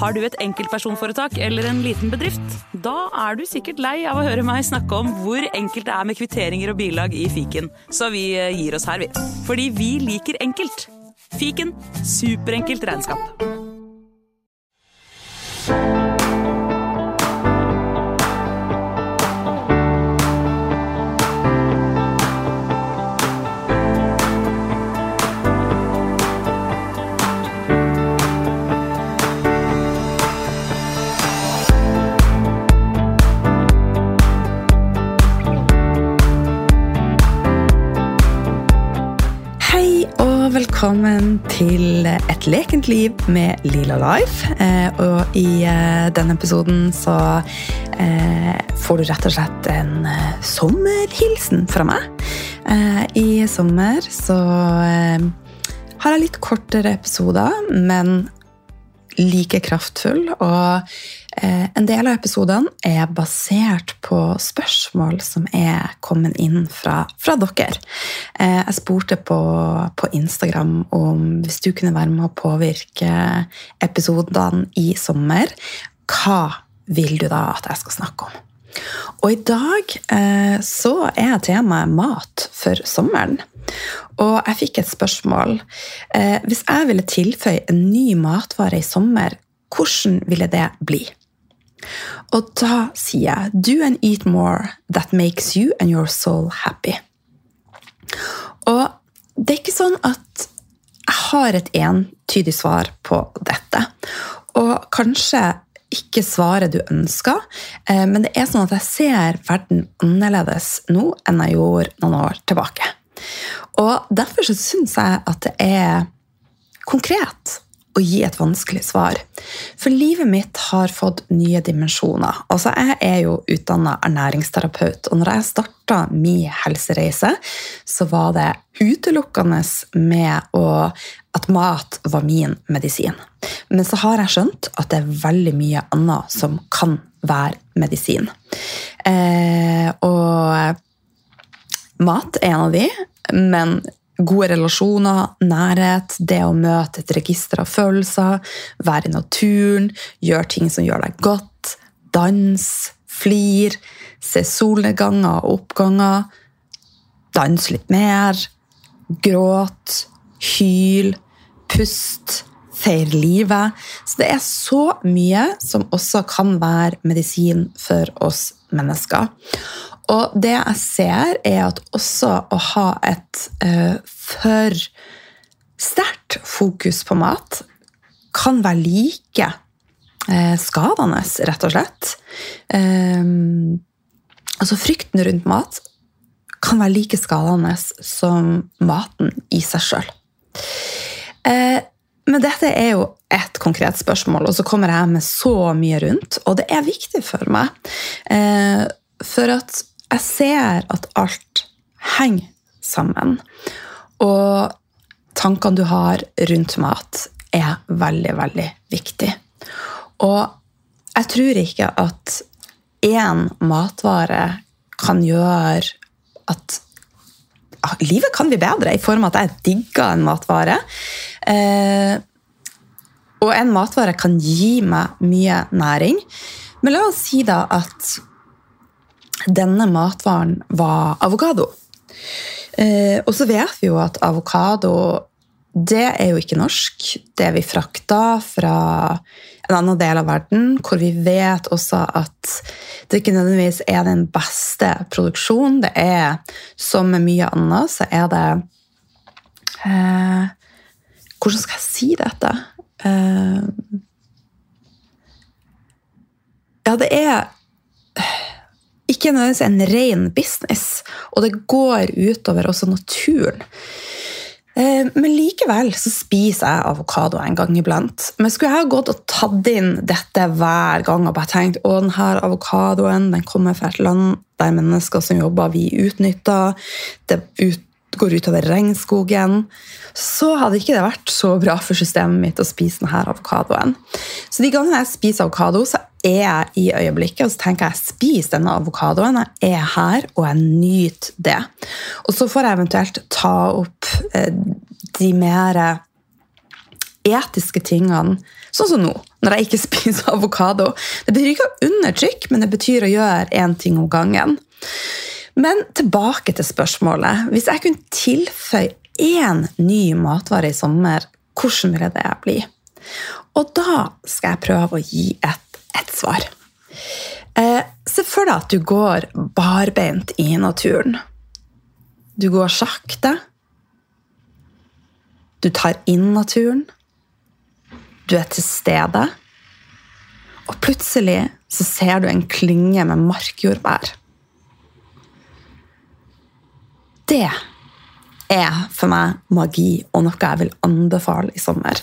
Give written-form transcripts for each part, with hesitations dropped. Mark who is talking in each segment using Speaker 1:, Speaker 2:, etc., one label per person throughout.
Speaker 1: Har du et enkeltpersonforetak eller en liten bedrift? Da du sikkert lei av å høre meg snakke om hvor enkelt det med kvitteringer og bilag i fiken. Så vi gir oss her, vi. Fordi vi liker enkelt. Fiken, superenkelt regnskap.
Speaker 2: Velkommen til Et lekent liv med Lila Life. Og i denne episoden så får du rett og slett en sommerhilsen fra meg. I sommer så har jeg litt kortere episoder, men like kraftfull, og en del av episodene basert på spørsmål som kommet inn fra dere. Jeg spurte på Instagram om hvis du kunne være med å påvirke episodene i sommer, hva vil du da at jeg skal snakke om? Og i dag så temaet mat for sommeren. Og jeg fikk et spørsmål. Hvis jeg ville tilføye en ny matvare i sommer, hvordan ville det bli? Og da sier jeg, do and eat more that makes you and your soul happy. Og det ikke sånn at jeg har et entydig svar på dette. Og kanskje ikke svaret du ønsker, men det sånn at jeg ser verden annerledes nå enn jeg gjorde noen år tilbake. Og derfor så synes jeg at det konkret å gi et vanskelig svar. For livet mitt har fått nye dimensjoner. Altså, jeg jo utdannet ernæringsterapeut, og når jeg startet min helsereise, så var det utelukkende med at mat var min medisin. Men så har jeg skjønt at det veldig mye annet som kan være medisin. Og mat en av de, men gode relasjoner, nærhet, det å møte et register av følelser, være i naturen, gjøre ting som gjør deg godt, dans, flir, se solnedganger og oppganger, dans litt mer, gråt, hyl, pust, feir livet. Så det så mye som også kan være medisin for oss mennesker. Og det jeg ser at også å ha et for sterkt fokus på mat kan være like skadende, rett og slett. Altså frykten rundt mat kan være like skadende som maten i seg selv. Men dette jo et konkret spørsmål, og så kommer jeg med så mye rundt, og det viktig for meg. For at jeg ser at alt henger sammen, og tankene du har rundt mat veldig, veldig viktig. Og jeg tror ikke at en matvare kan gjøre at livet kan bli bedre i form av at jeg digger en matvare. Og en matvare kan gi meg mye næring. Men la oss si da at denne matvaren var avokado. Og så vet vi jo at avokado, det jo ikke norsk. Det vi frakta fra en annen del av verden, hvor vi vet også at det ikke nødvendigvis den beste produksjonen. Det som med mye annet, så det hvordan skal jeg si dette? Ja, det ikke nødvendigvis en ren business, og det går utover også naturen. Men likevel så spiser jeg avokado en gang iblant. Men skulle jeg ha gått og tatt inn dette hver gang og bare tenkt, denne avokadoen, den kommer fra et land der mennesker som jobber vi utnytter, det går utover regnskogen, så hadde ikke det vært så bra for systemet mitt å spise denne avokadoen. Så de gangene jeg spiser avokado, så jeg i øyeblikket, og så tenker jeg spiser denne avokadoen, jeg her, og jeg nyter det. Og så får jeg eventuelt ta opp de mer etiske tingene, sånn som nå, når jeg ikke spiser avokado. Det betyr ikke å undertrykk, men det betyr å gjøre en ting om gangen. Men tilbake til spørsmålet. Hvis jeg kunne tilføye en ny matvare i sommer, hvordan ville det bli? Og da skal jeg prøve å gi et svar. Se for deg at du går barbeint i naturen. Du går sakte. Du tar inn naturen. Du til stede. Og plutselig så ser du en klynge med markjordbær. Det for meg magi og noe jeg vil anbefale i sommer.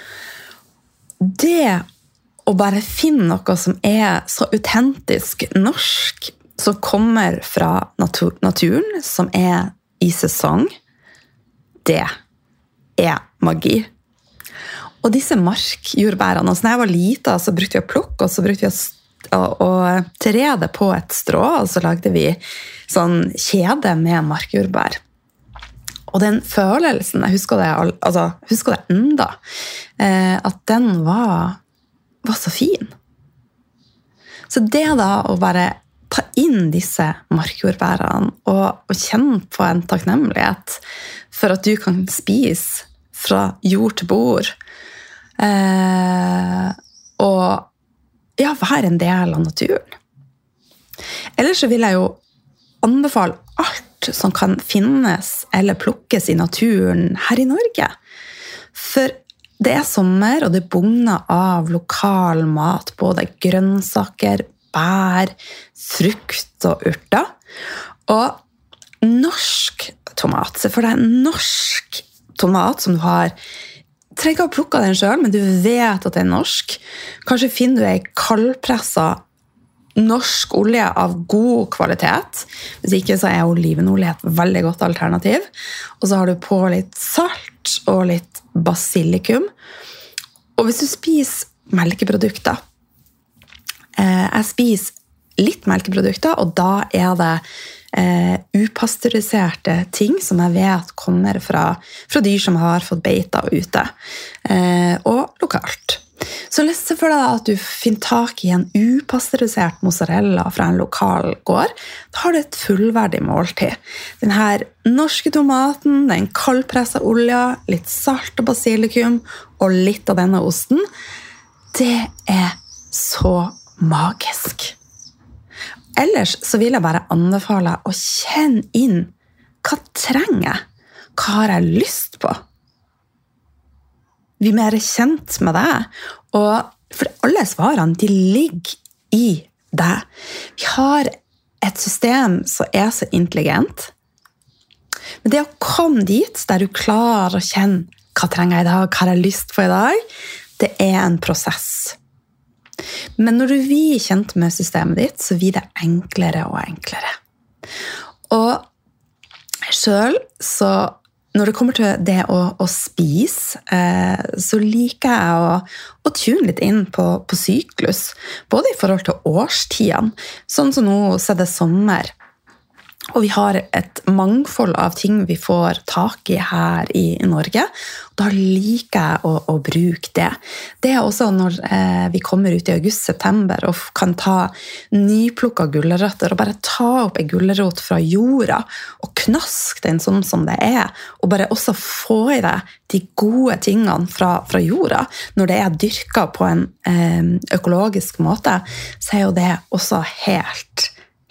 Speaker 2: Det å bare finne noe som så autentisk norsk, som kommer fra naturen, som i sesong, det magi. Og disse markjordbærene, når jeg var liten, så brukte vi å plukke, og så brukte vi å tre det på et strå, og så lagde vi sånn kjede med markjordbær. Og den følelsen, jeg husker det enda, at den var så fin. Så det da å bare ta inn disse markjordbærene og kjenne på en takknemlighet for at du kan spise fra jord til bord, og være en del av naturen. Ellers så vil jeg jo anbefale alt som kan finnes eller plukkes i naturen her i Norge. For det sommer, og det bugner av lokal mat, både grønnsaker, bær, frukt og urter. Og norsk tomat, se for deg en norsk tomat som du har trenger ikke å plukke den selv, men du vet at det norsk. Kanskje finner du en kaldpresset norsk olje av god kvalitet. Hvis ikke så olivenolje et veldig godt alternativ. Og så har du på litt salt og litt basilikum. Og hvis du spiser melkeprodukter, jeg spiser litt melkeprodukter, og da det upasteuriserte ting som jeg vet kommer fra dyr som har fått beita ute, og lokalt. Så se for deg at du finner tak i en upasteurisert mozzarella fra en lokal gård. Da har du et fullverdig måltid. Den her norske tomaten, den kaldpresset olja, litt salt og basilikum, og litt av denne osten, det så magisk. Ellers så vil jeg bare anbefale å kjenne inn hva trenger jeg, hva har jeg lyst på. Vi mer kjent med det, og for alle svarene de ligger i det. Vi har et system som så intelligent, men det å komme dit der du klarer å kjenne hva trenger jeg i dag, hva har jeg lyst på i dag, det en prosess. Men når du blir kjent med systemet ditt, så blir det enklere og enklere. Og selv, så når det kommer til det å spise, så liker jeg å tune litt inn på syklus, både i forhold til årstidene. Sånn som nå så det sommer, og vi har et mangfold av ting vi får tak i her i Norge. Da liker jeg å bruke det. Det også når vi kommer ut i august-september og kan ta nyplukket gulrøtter og bare ta opp en gulrot fra jorda og knaske den sånn som det og bare også få i deg de gode tingene fra jorda. Når det dyrket på en økologisk måte, så jo det også helt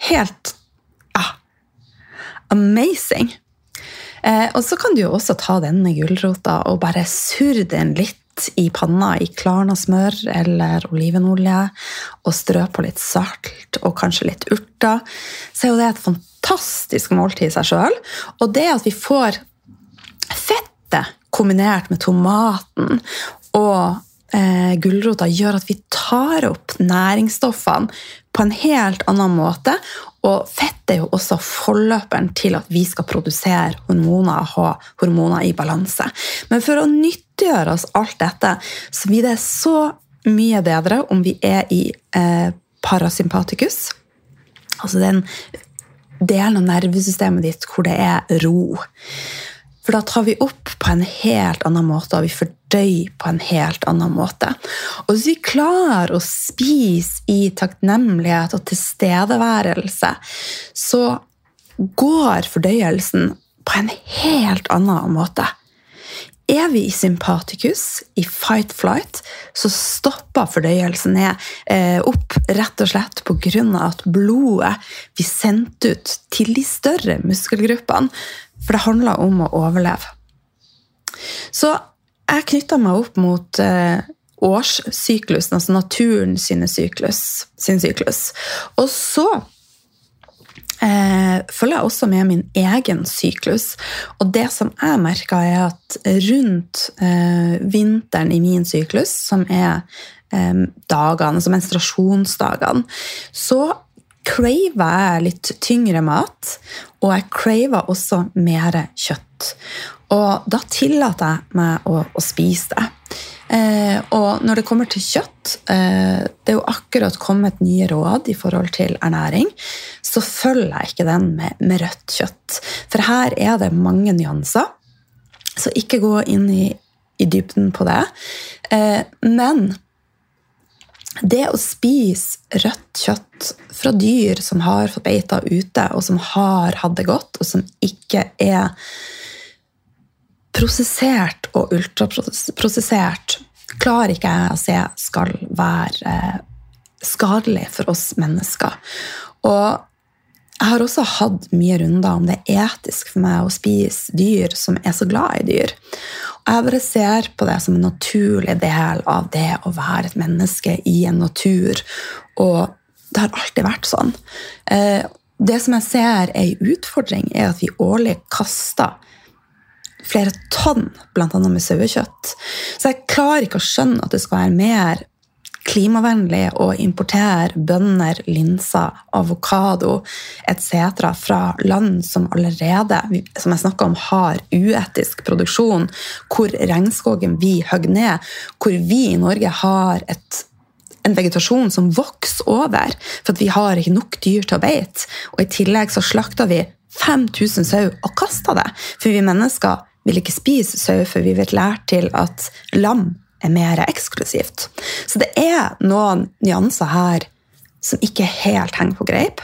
Speaker 2: amazing. Og så kan du jo også ta denne gulrota og bare surre den litt i panna i klarna smør eller olivenolje og strø på litt salt og kanskje litt urter. Så jo det et fantastisk måltid i seg selv. Og det at vi får fettet kombinert med tomaten og gulrota gjør at vi tar opp næringsstoffene på en helt annen måte, og fett jo også forløperen til at vi skal produsere hormoner og ha hormoner i balanse. Men for å nyttiggjøre oss alt dette, så blir det så mye bedre om vi i parasympatikus, altså den delen av nervesystemet ditt hvor det ro. For da tar vi opp på en helt annen måte, og vi fordøyer fordøye på en helt annen måte. Og hvis vi klarer å spise i takknemlighet og tilstedeværelse, så går fordøyelsen på en helt annen måte. Er vi i sympatikus, i fight-flight, så stopper fordøyelsen opp rett og slett på grunn av at blodet blir sendt ut til de større muskelgruppene, for det handler om å overleve. Så jeg knytter meg opp mot årssyklusen, altså naturen sin syklus. Og så følger jeg også med min egen syklus, og det som jeg merker at rundt vinteren i min syklus, som dagene, altså menstruasjonsdagene, så craver jeg litt tyngre mat, og jeg craver også mer kjøtt. Og da tillater jeg meg å spise det. Og når det kommer til kjøtt, det jo akkurat kommet nye råd i forhold til ernæring, så følger jeg ikke den med rødt kjøtt. For her det mange nyanser, så ikke gå inn i dybden på det. Men det å spise rødt kjøtt fra dyr som har fått beita ute, og som har hatt det godt, og som ikke prosessert og ultraprosessert, klarer ikke jeg å se skal være skadelig for oss mennesker. Og jeg har også hatt mye runder om det etisk for meg å spise dyr som så glad i dyr. Og jeg bare ser på det som en naturlig del av det å være et menneske i en natur, og det har alltid vært sånn. Det som jeg ser en utfordring at vi årlig kaster flere tonn, blant annet med sauekjøtt. Så jeg klarer ikke å skjønne at det skal være mer klimavennlig å importere bønner, linser, avokado, etc. fra land som allerede, som jeg snakket om, har uetisk produksjon, hvor regnskogen vi hugger ned, hvor vi i Norge har en vegetasjon som vokser over, for at vi har ikke nok dyr til å beite, og i tillegg så slakter vi 5000 sau og kaster det, for vi mennesker vil ikke spise sau, for vi vet lært til at lam mer eksklusivt. Så det noen nyanser her som ikke helt henger på greip.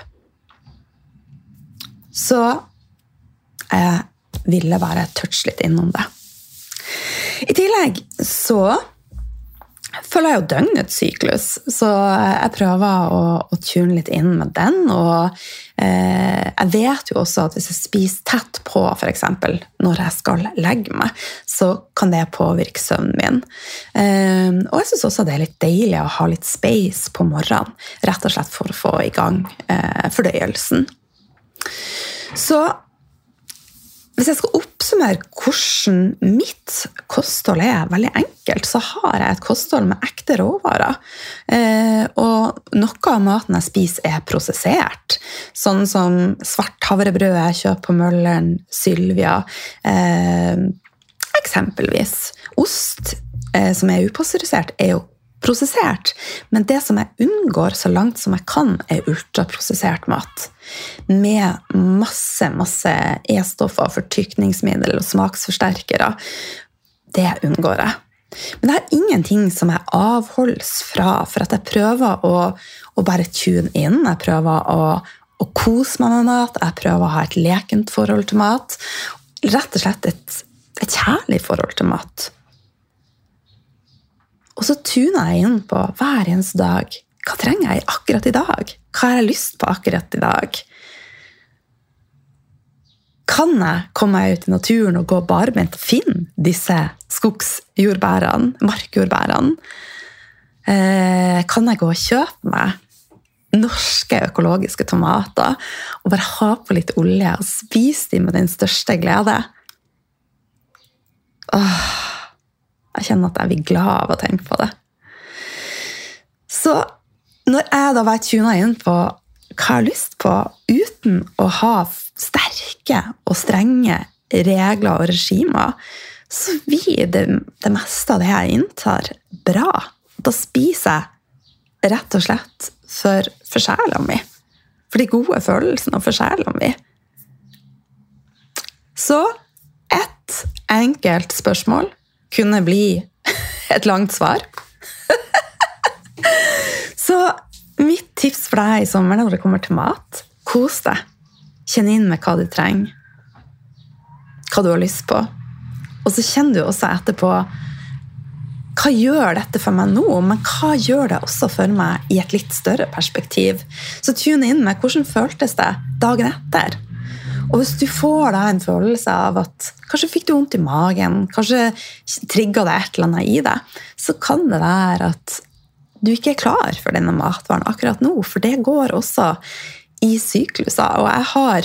Speaker 2: Så jeg ville bare touche litt innom det. I tillegg så følger jeg jo døgnets syklus, så jeg prøver å tune litt inn med den, og jeg vet jo også at hvis jeg spiser tett på, for eksempel, når jeg skal legge meg, så kan det påvirke søvnen min. Og jeg synes også det litt deilig å ha litt space på morgenen, rett og slett for å få i gang fordøyelsen. Så hvis jeg skal oppsummere hvordan mitt kosthold veldig enkelt, så har jeg et kosthold med ekte råvarer. Og noe av maten jeg spiser prosessert, sånn som svart havrebrød jeg kjøper på Mølleren, Sylvia, eksempelvis. Ost som upasteurisert jo prosessert, men det som jeg unngår så langt som jeg kan ultraprosessert mat, med masse E-stoffer, fortykningsmiddel og smaksforsterkere. Det unngår jeg. Men det ingenting som jeg avholdes fra, for at jeg prøver å bare tune inn, jeg prøver å kose meg med mat, jeg prøver å ha et lekent forhold til mat, rett og slett et kjærlig forhold til mat. Og så tuner jeg inn på hver eneste dag. Hva trenger jeg akkurat i dag? Hva har jeg lyst på akkurat i dag? Kan jeg komme meg ut i naturen og gå barbent og finne disse skogsjordbærene, markjordbærene? Kan jeg gå og kjøpe meg norske økologiske tomater og bare ha på litt olje og spise dem med den største glede? Jeg kjenner at jeg blir glad av å tenke på det. Så når jeg da var tunet inn på hva jeg har lyst på, uten å ha sterke og strenge regler og regimer, så blir det meste av det jeg inntar bra. Da spiser jeg rett og slett for sjela mi. For de gode følelsene og for sjela mi. Så et enkelt spørsmål kunne bli et langt svar. Så mitt tips for deg i sommer når det kommer til mat, kos deg. Kjenn inn med hva du trenger, hva du har lyst på. Og så kjenner du også etterpå, hva gjør dette for meg nå, men hva gjør det også for meg i et litt større perspektiv? Så tune inn med hvordan føltes det dagen etter. Og hvis du får da en følelse av at kanskje fikk du vondt i magen, kanskje trigget det et eller annet i deg, så kan det være at du ikke er klar for denne matvaren akkurat nå, for det går også i sykluser. Og jeg har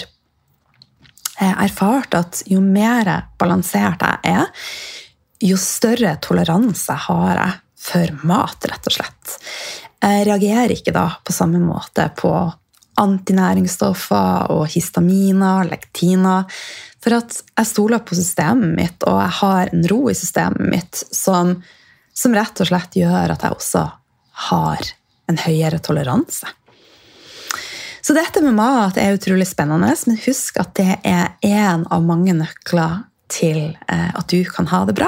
Speaker 2: erfart at jo mer balansert jeg er, jo større toleranse har jeg for mat, rett og slett. Jeg reagerer ikke da på samme måte på antinæringsstoffer og histaminer, lektiner, for at jeg stoler på systemet mitt, og jeg har en ro i systemet mitt som rett og slett gjør at jeg også har en høyere toleranse. Så dette med mat er utrolig spennende, men husk at det er en av mange nøkler til at du kan ha det bra.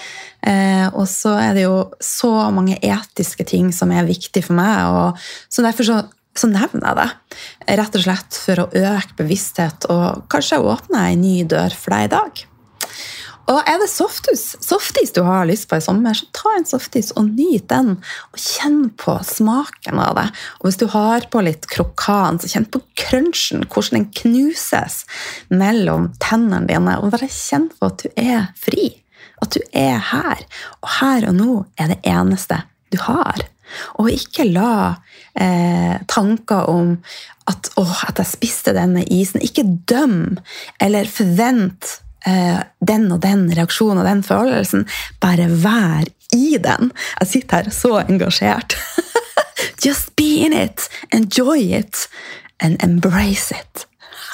Speaker 2: Og så er det jo så mange etiske ting som er viktige for meg, og så derfor så nevner jeg det, rett og slett for å øke bevissthet, og kanskje åpne en ny dør for deg i dag. Og er det softis du har lyst på i sommer, så ta en softis og nyt den, og kjenn på smaken av det. Og hvis du har på litt krokan, så kjenn på crunchen, hvordan den knuses mellom tennene dine, og bare kjenn på at du er fri, at du er her. Og her og nå er det eneste du har. Og ikke la tanker om at jeg spiste denne isen, ikke døm eller forvent den og den reaksjonen og den følelsen, bare vær i den. Jeg sitter her så engasjert. Just be in it, enjoy it, and embrace it.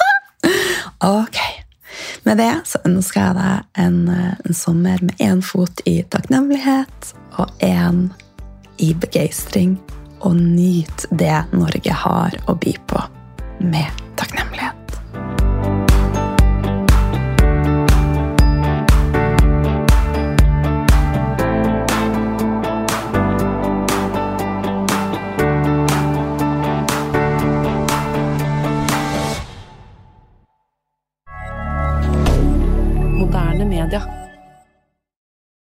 Speaker 2: Ok, med det så ønsker jeg deg en sommer med en fot i takknemlighet og en i begeistring, og nyt det Norge har å by på med takknemlighet.